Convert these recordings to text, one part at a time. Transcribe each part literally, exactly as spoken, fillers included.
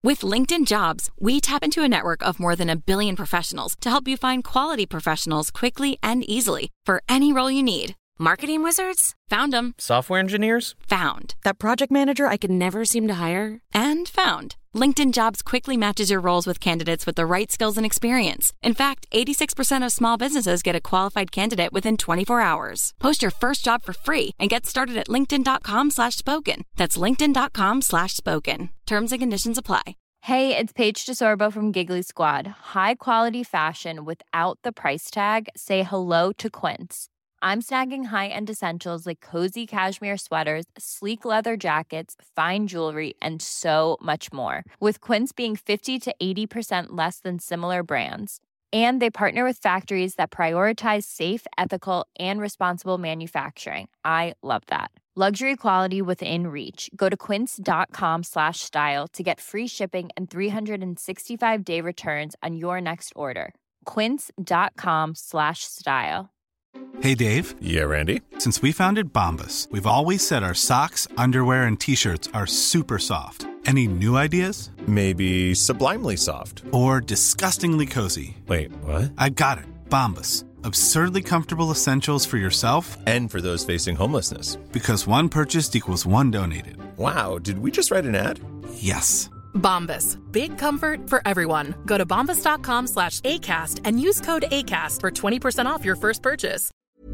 With LinkedIn Jobs, we tap into a network of more than a billion professionals to help you find quality professionals quickly and easily for any role you need. Marketing wizards? Found them. Software engineers? Found. That project manager I could never seem to hire? And found. LinkedIn Jobs quickly matches your roles with candidates with the right skills and experience. In fact, eighty-six percent of small businesses get a qualified candidate within twenty-four hours. Post your first job for free and get started at linkedin.com slash spoken. That's linkedin.com slash spoken. Terms and conditions apply. Hey, it's Paige DeSorbo from Giggly Squad. High quality fashion without the price tag. Say hello to Quince. I'm snagging high-end essentials like cozy cashmere sweaters, sleek leather jackets, fine jewelry, and so much more. With Quince being fifty to eighty percent less than similar brands. And they partner with factories that prioritize safe, ethical, and responsible manufacturing. I love that. Luxury quality within reach. Go to quince.com slash style to get free shipping and three sixty-five day returns on your next order. Quince.com slash style. Hey, Dave. Yeah, Randy. Since we founded Bombas, we've always said our socks, underwear, and T-shirts are super soft. Any new ideas? Maybe sublimely soft. Or disgustingly cozy. Wait, what? I got it. Bombas. Absurdly comfortable essentials for yourself and for those facing homelessness. Because one purchased equals one donated. Wow, did we just write an ad? Yes. Bombas. Big comfort for everyone. Go to bombas.com slash ACAST and use code ACAST for twenty percent off your first purchase.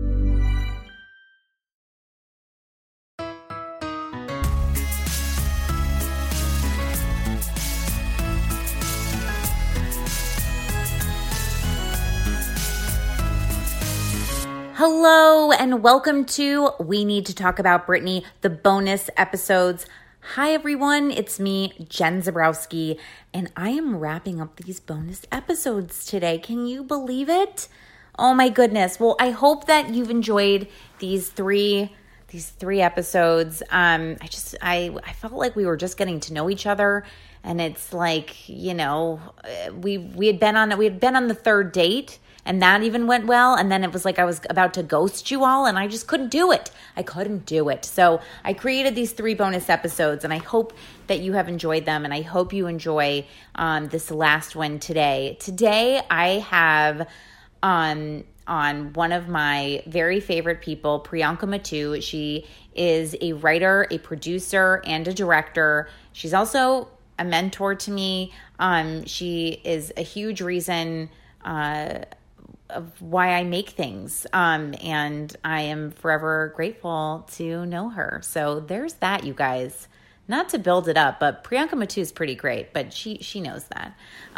Hello and welcome to We Need to Talk About Britney, the bonus episodes. Hi everyone, it's me, Jen Zabrowski, and I am wrapping up these bonus episodes today. Can you believe it? Oh my goodness. Well, I hope that you've enjoyed these three these three episodes. Um, I just I I felt like we were just getting to know each other, and it's like, you know, we we had been on we had been on the third date. And that even went well. And then it was like I was about to ghost you all, and I just couldn't do it. I couldn't do it. So I created these three bonus episodes, and I hope that you have enjoyed them. And I hope you enjoy um, this last one today. Today I have um, on one of my very favorite people, Priyanka Matu. She is a writer, a producer, and a director. She's also a mentor to me. Um, she is a huge reason uh of why I make things. Um, and I am forever grateful to know her. So there's that, you guys. Not to build it up, but Priyanka Matu is pretty great, but she she knows that.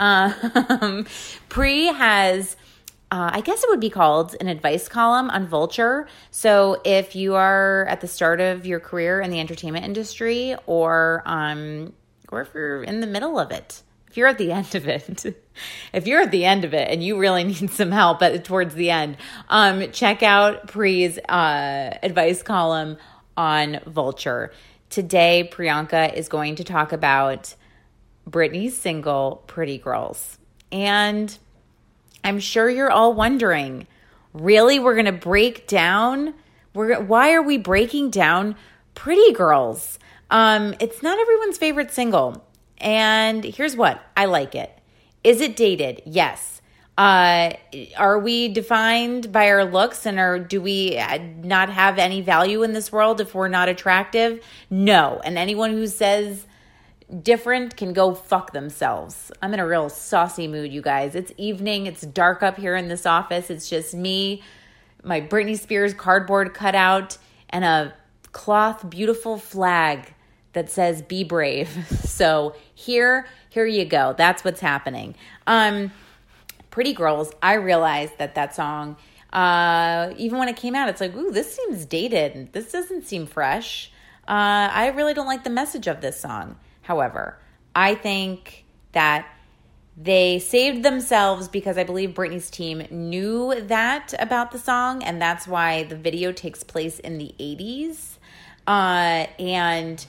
Um, Pri has, uh, I guess it would be called an advice column on Vulture. So if you are at the start of your career in the entertainment industry, or um, or if you're in the middle of it, if you're at the end of it, if you're at the end of it and you really need some help at towards the end, um, check out Pri's uh, advice column on Vulture. Today, Priyanka is going to talk about Britney's single, Pretty Girls. And I'm sure you're all wondering, really, we're going to break down? We're why are we breaking down Pretty Girls? Um, it's not everyone's favorite single. And here's what, I like it. Is it dated? Yes. Uh, are we defined by our looks, and are, do we not have any value in this world if we're not attractive? No. And anyone who says different can go fuck themselves. I'm in a real saucy mood, you guys. It's evening. It's dark up here in this office. It's just me, my Britney Spears cardboard cutout, and a cloth beautiful flag that says be brave. So here, here you go. That's what's happening. Um, Pretty Girls, I realized that that song, uh, even when it came out, it's like, ooh, this seems dated. This doesn't seem fresh. Uh, I really don't like the message of this song. However, I think that they saved themselves because I believe Britney's team knew that about the song, and that's why the video takes place in the eighties. Uh, and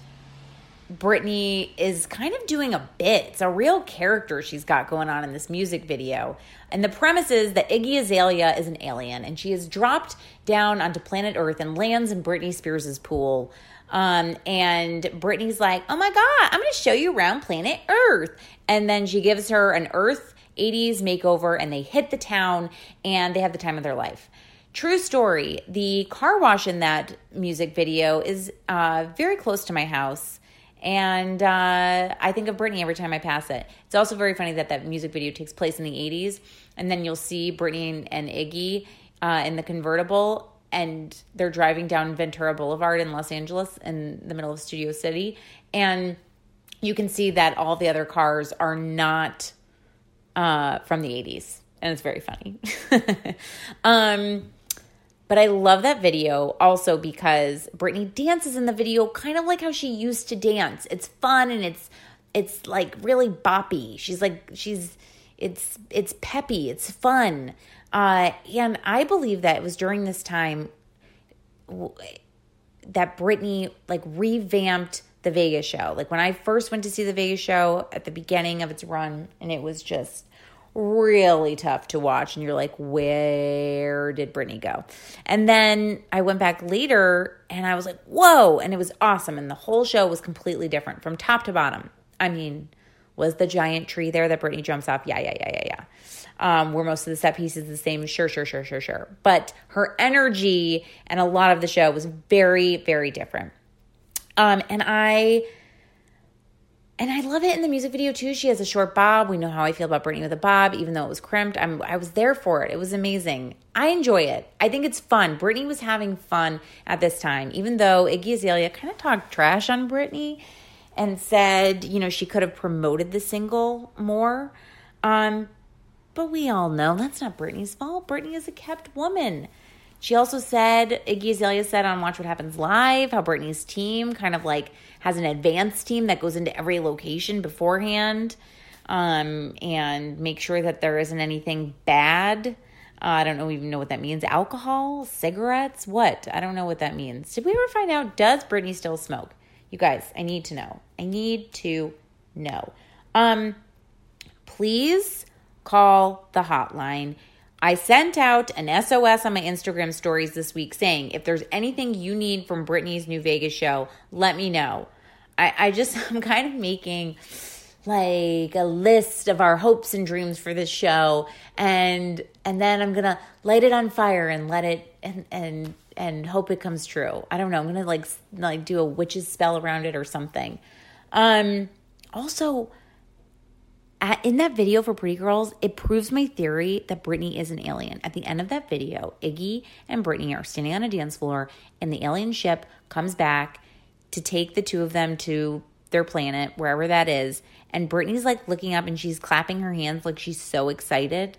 Britney is kind of doing a bit. It's a real character she's got going on in this music video. And the premise is that Iggy Azalea is an alien, and she is dropped down onto planet Earth and lands in Britney Spears' pool. Um, and Britney's like, oh my God, I'm going to show you around planet Earth. And then she gives her an Earth eighties makeover, and they hit the town, and they have the time of their life. True story. The car wash in that music video is uh, very close to my house. And uh, I think of Britney every time I pass it. It's also very funny that that music video takes place in the eighties. And then you'll see Britney and Iggy uh, in the convertible, and they're driving down Ventura Boulevard in Los Angeles in the middle of Studio City. And you can see that all the other cars are not uh, from the eighties. And it's very funny. um, but I love that video also because Britney dances in the video kind of like how she used to dance. It's fun and it's it's like really boppy. She's like, she's, it's it's peppy. It's fun. Uh, and I believe that it was during this time w- that Britney like revamped the Vegas show. Like when I first went to see the Vegas show at the beginning of its run, and it was just really tough to watch. And you're like, where did Britney go? And then I went back later and I was like, whoa. And it was awesome. And the whole show was completely different from top to bottom. I mean, was the giant tree there that Britney jumps off? Yeah, yeah, yeah, yeah, yeah. Um, were most of the set pieces the same? Sure, sure, sure, sure, sure. But her energy and a lot of the show was very, very different. Um, and I, and I love it in the music video too. She has a short bob. We know how I feel about Britney with a bob, even though it was crimped. I'm, I was there for it. It was amazing. I enjoy it. I think it's fun. Britney was having fun at this time, even though Iggy Azalea kind of talked trash on Britney and said, you know, she could have promoted the single more. Um, but we all know that's not Britney's fault. Britney is a kept woman. She also said, Iggy Azalea said on Watch What Happens Live, how Britney's team kind of like has an advanced team that goes into every location beforehand um, and make sure that there isn't anything bad. Uh, I don't know, even know what that means. Alcohol, cigarettes, what? I don't know what that means. Did we ever find out, does Britney still smoke? You guys, I need to know. I need to know. Um, please call the hotline. I sent out an S O S on my Instagram stories this week saying, if there's anything you need from Britney's new Vegas show, let me know. I, I just, I'm kind of making like a list of our hopes and dreams for this show. And, and then I'm going to light it on fire and let it, and, and, and hope it comes true. I don't know. I'm going to like, like do a witch's spell around it or something. Um, also, At, in that video for Pretty Girls, it proves my theory that Britney is an alien. At the end of that video, Iggy and Britney are standing on a dance floor, and the alien ship comes back to take the two of them to their planet, wherever that is. And Britney's like looking up and she's clapping her hands like she's so excited.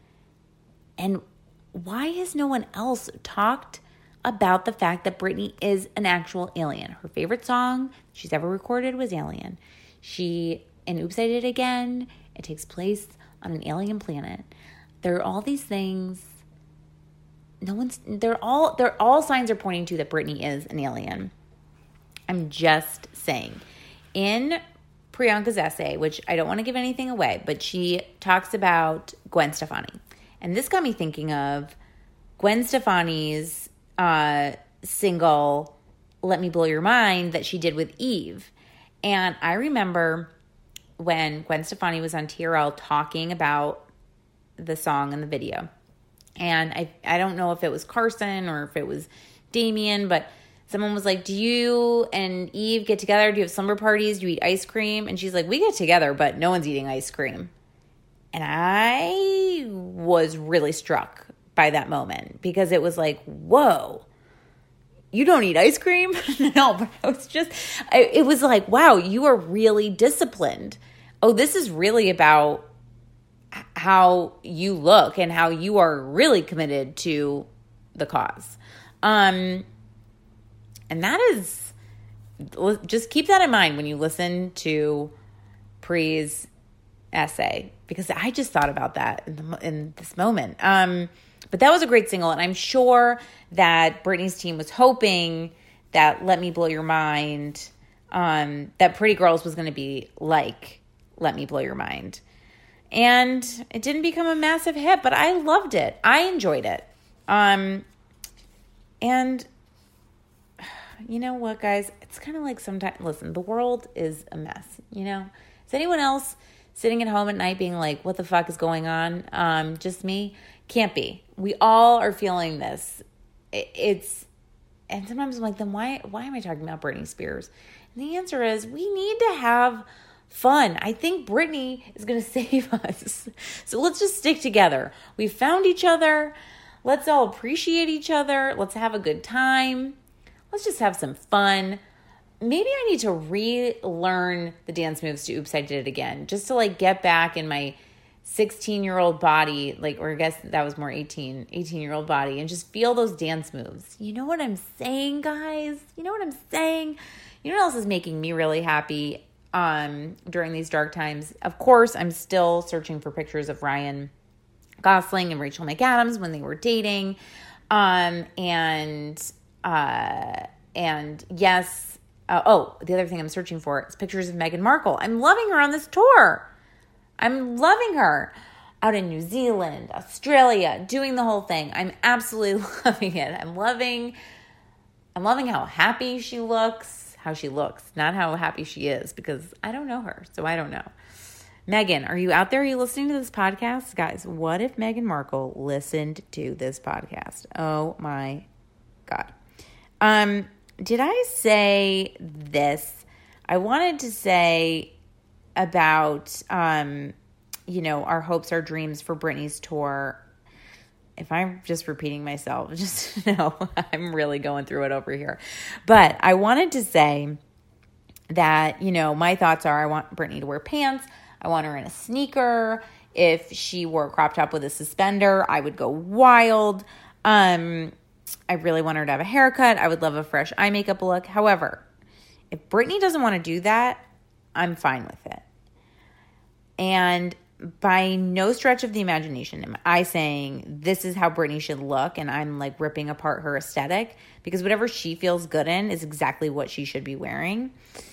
And why has no one else talked about the fact that Britney is an actual alien? Her favorite song she's ever recorded was Alien. She... And Oops, I Did It Again. It takes place on an alien planet. There are all these things. No one's. They're all. They're all signs are pointing to that Britney is an alien. I'm just saying. In Priyanka's essay, which I don't want to give anything away, but she talks about Gwen Stefani, and this got me thinking of Gwen Stefani's uh, single "Let Me Blow Your Mind" that she did with Eve, and I remember when Gwen Stefani was on T R L talking about the song and the video. And I I don't know if it was Carson or if it was Damien, but someone was like, do you and Eve get together? Do you have slumber parties? Do you eat ice cream? And she's like, we get together, but no one's eating ice cream. And I was really struck by that moment because it was like, whoa, you don't eat ice cream? No, but it was just, it was like, wow, you are really disciplined. Oh, this is really about how you look and how you are really committed to the cause. Um, and that is, just keep that in mind when you listen to Pri's essay, because I just thought about that in, the, in this moment. Um, But that was a great single, and I'm sure that Britney's team was hoping that Let Me Blow Your Mind, um, that Pretty Girls was going to be like Let Me Blow Your Mind. And it didn't become a massive hit, but I loved it. I enjoyed it. Um, and you know what, guys? It's kind of like sometimes, listen, the world is a mess, you know? Is anyone else sitting at home at night being like, what the fuck is going on? Um, just me? Can't be. We all are feeling this. It, it's, and sometimes I'm like, then why, why am I talking about Britney Spears? And the answer is we need to have fun. I think Britney is going to save us. So let's just stick together. We found each other. Let's all appreciate each other. Let's have a good time. Let's just have some fun. Maybe I need to relearn the dance moves to Oops, I Did It Again, just to like get back in my sixteen-year-old body, like, or I guess that was more eighteen, eighteen-year-old body, and just feel those dance moves. You know what I'm saying, guys? You know what I'm saying? You know what else is making me really happy um, during these dark times? Of course, I'm still searching for pictures of Ryan Gosling and Rachel McAdams when they were dating. Um, and, uh, and yes, uh, oh, the other thing I'm searching for is pictures of Meghan Markle. I'm loving her on this tour. I'm loving her out in New Zealand, Australia, doing the whole thing. I'm absolutely loving it. I'm loving, I'm loving how happy she looks, how she looks, not how happy she is, because I don't know her, so I don't know. Meghan, are you out there? Are you listening to this podcast? Guys, what if Meghan Markle listened to this podcast? Oh my God. Um, did I say this? I wanted to say about, um, you know, our hopes, our dreams for Britney's tour. If I'm just repeating myself, just know I'm really going through it over here. But I wanted to say that, you know, my thoughts are I want Britney to wear pants. I want her in a sneaker. If she wore a crop top with a suspender, I would go wild. Um, I really want her to have a haircut. I would love a fresh eye makeup look. However, if Britney doesn't want to do that, I'm fine with it. And by no stretch of the imagination am I saying this is how Britney should look and I'm like ripping apart her aesthetic, because whatever she feels good in is exactly what she should be wearing.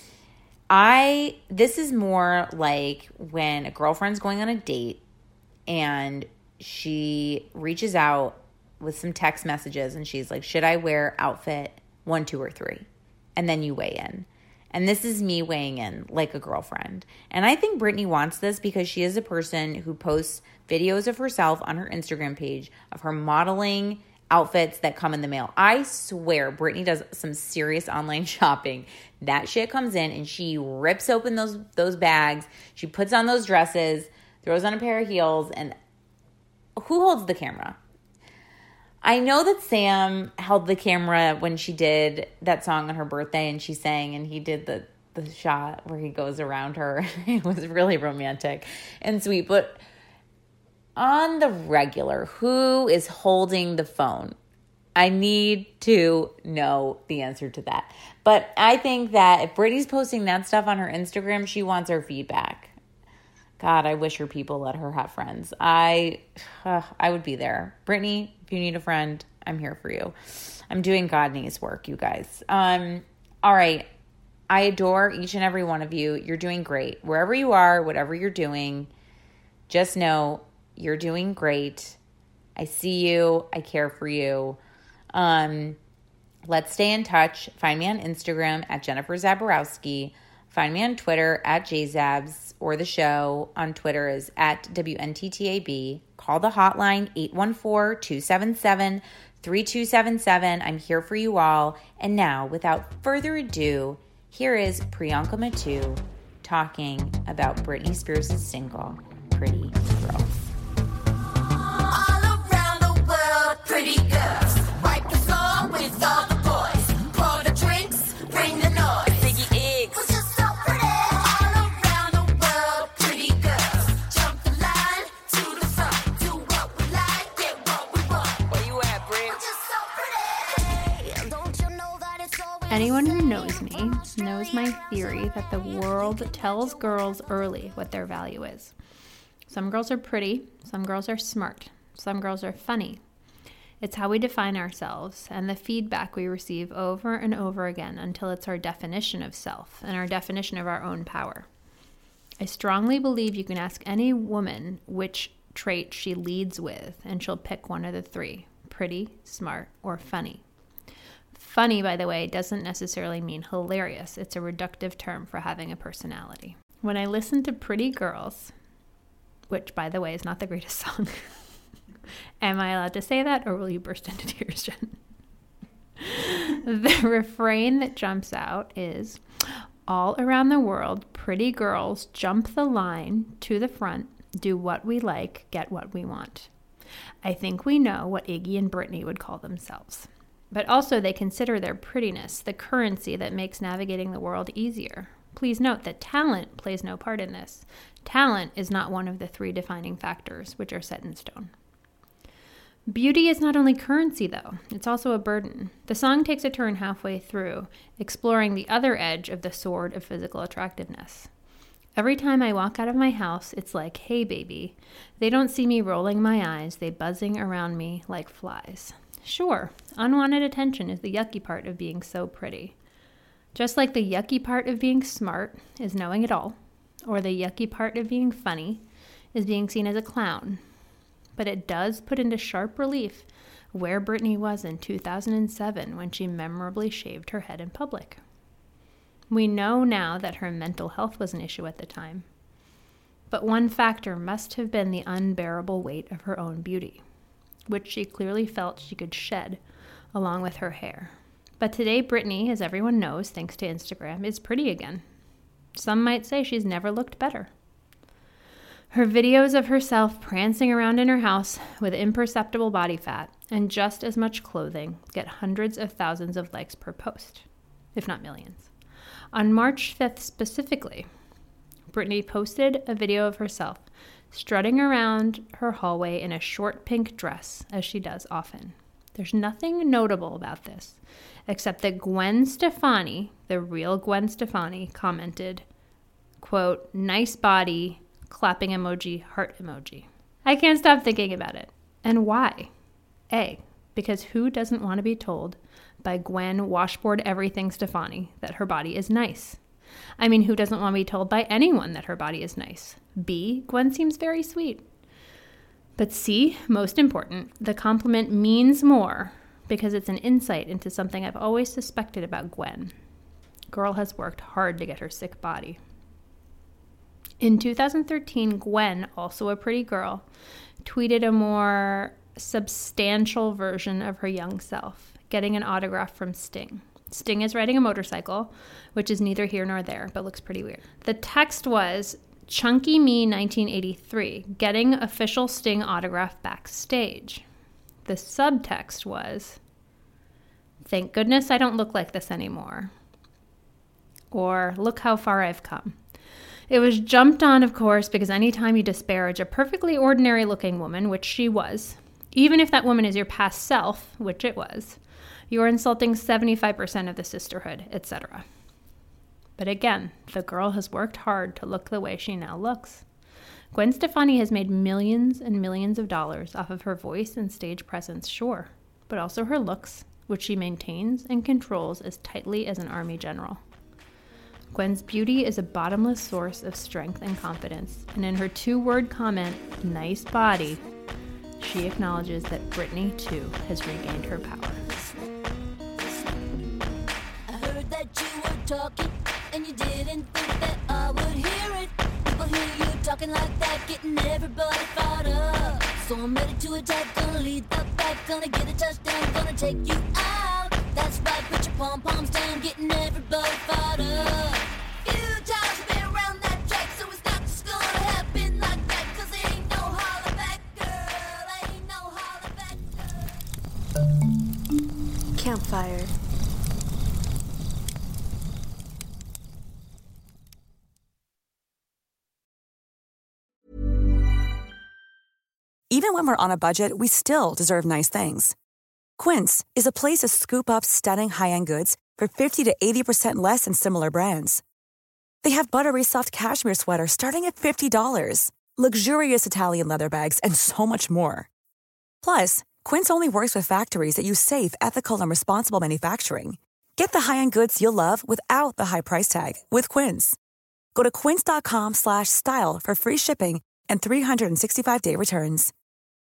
I, this is more like when a girlfriend's going on a date and she reaches out with some text messages and she's like, should I wear outfit one, two, or three? And then you weigh in. And this is me weighing in like a girlfriend. And I think Britney wants this because she is a person who posts videos of herself on her Instagram page of her modeling outfits that come in the mail. I swear Britney does some serious online shopping. That shit comes in and she rips open those those bags. She puts on those dresses, throws on a pair of heels, and who holds the camera? I know that Sam held the camera when she did that song on her birthday and she sang and he did the, the shot where he goes around her. It was really romantic and sweet, but on the regular, who is holding the phone? I need to know the answer to that. But I think that if Britney's posting that stuff on her Instagram, she wants her feedback. God, I wish her people let her have friends. I uh, I would be there. Britney, if you need a friend, I'm here for you. I'm doing God needs work, you guys. Um, all right. I adore each and every one of you. You're doing great. Wherever you are, whatever you're doing, just know you're doing great. I see you. I care for you. Um, let's stay in touch. Find me on Instagram at Jennifer Zaborowski. Find me on Twitter at jzabs, or the show on Twitter is at W N T T A B. Call the hotline eight one four, two seven seven, three two seven seven. I'm here for you all. And now, without further ado, here is Priyanka Mattu talking about Britney Spears' single, Pretty Girls. All around the world, pretty girls. Wipe the floor with all the boys. Pour the drinks, bring the noise. Ziggy Iggs. 'Cause you're so pretty. All around the world, pretty girls. Jump the line to the front. Do what we like, get what we want. Where you at, Brit? We're just so pretty. Hey, don't you know that it's always Anyone who knows me knows my theory that the world tells girls early what their value is. Some girls are pretty, some girls are smart, some girls are funny. It's how we define ourselves and the feedback we receive over and over again until it's our definition of self and our definition of our own power. I strongly believe you can ask any woman which trait she leads with, and she'll pick one of the three: pretty, smart, or funny. Funny, by the way, doesn't necessarily mean hilarious. It's a reductive term for having a personality. When I listen to Pretty Girls, which, by the way, is not the greatest song, am I allowed to say that, or will you burst into tears, Jen? The refrain that jumps out is, all around the world, pretty girls jump the line to the front, do what we like, get what we want. I think we know what Iggy and Britney would call themselves. But also they consider their prettiness the currency that makes navigating the world easier. Please note that talent plays no part in this. Talent is not one of the three defining factors, which are set in stone. Beauty is not only currency, though. It's also a burden. The song takes a turn halfway through, exploring the other edge of the sword of physical attractiveness. Every time I walk out of my house, it's like, hey, baby. They don't see me rolling my eyes. They buzzing around me like flies. Sure, unwanted attention is the yucky part of being so pretty. Just like the yucky part of being smart is knowing it all, or the yucky part of being funny is being seen as a clown. But it does put into sharp relief where Britney was in two thousand seven when she memorably shaved her head in public. We know now that her mental health was an issue at the time. But one factor must have been the unbearable weight of her own beauty, which she clearly felt she could shed along with her hair. But today, Britney, as everyone knows, thanks to Instagram, is pretty again. Some might say she's never looked better. Her videos of herself prancing around in her house with imperceptible body fat and just as much clothing get hundreds of thousands of likes per post, if not millions. On March fifth specifically, Britney posted a video of herself strutting around her hallway in a short pink dress, as she does often. There's nothing notable about this, except that Gwen Stefani, the real Gwen Stefani, commented, quote, nice body, clapping emoji, heart emoji. I can't stop thinking about it. And why? A, because who doesn't want to be told by Gwen Washboard Everything Stefani that her body is nice? I mean, who doesn't want to be told by anyone that her body is nice? B, Gwen seems very sweet. But C, most important, the compliment means more because it's an insight into something I've always suspected about Gwen. Girl has worked hard to get her sick body. In two thousand thirteen, Gwen, also a pretty girl, tweeted a more substantial version of her young self, getting an autograph from Sting. Sting is riding a motorcycle, which is neither here nor there, but looks pretty weird. The text was, Chunky Me nineteen eighty-three, getting official Sting autograph backstage. The subtext was, thank goodness I don't look like this anymore. Or, look how far I've come. It was jumped on, of course, because anytime you disparage a perfectly ordinary looking woman, which she was, even if that woman is your past self, which it was, you are insulting seventy-five percent of the sisterhood, et cetera. But again, the girl has worked hard to look the way she now looks. Gwen Stefani has made millions and millions of dollars off of her voice and stage presence, sure, but also her looks, which she maintains and controls as tightly as an army general. Gwen's beauty is a bottomless source of strength and confidence, and in her two-word comment, nice body, she acknowledges that Britney, too, has regained her power. I heard that you were talking, and you didn't think that I would hear it. People hear you talking like that, getting everybody fired up. So I'm ready to attack, gonna lead the back, gonna get a touchdown, gonna take you out. That's right, put your pom-poms down, getting everybody fired up. Few times I've been around that track, so it's not just gonna happen like that, 'cause there ain't no holler back, girl, ain't no holler back, girl. Campfire. Even when we're on a budget, we still deserve nice things. Quince is a place to scoop up stunning high-end goods for fifty to eighty percent less than similar brands. They have buttery soft cashmere sweaters starting at fifty dollars, luxurious Italian leather bags, and so much more. Plus, Quince only works with factories that use safe, ethical, and responsible manufacturing. Get the high-end goods you'll love without the high price tag with Quince. Go to quince.com slash style for free shipping and three sixty-five day returns.